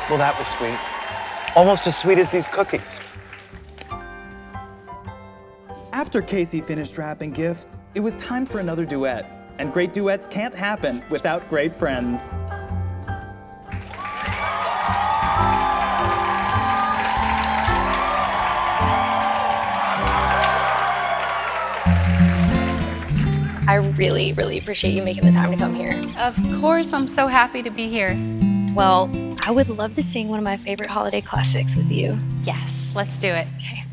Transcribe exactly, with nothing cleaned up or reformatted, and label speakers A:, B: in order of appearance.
A: Well, that was sweet. Almost as sweet as these cookies.
B: After Casey finished wrapping gifts, it was time for another duet. And great duets can't happen without great friends.
C: I really, really appreciate you making the time to come here.
D: Of course, I'm so happy to be here.
C: Well, I would love to sing one of my favorite holiday classics with you.
D: Yes, let's do it.
C: Okay.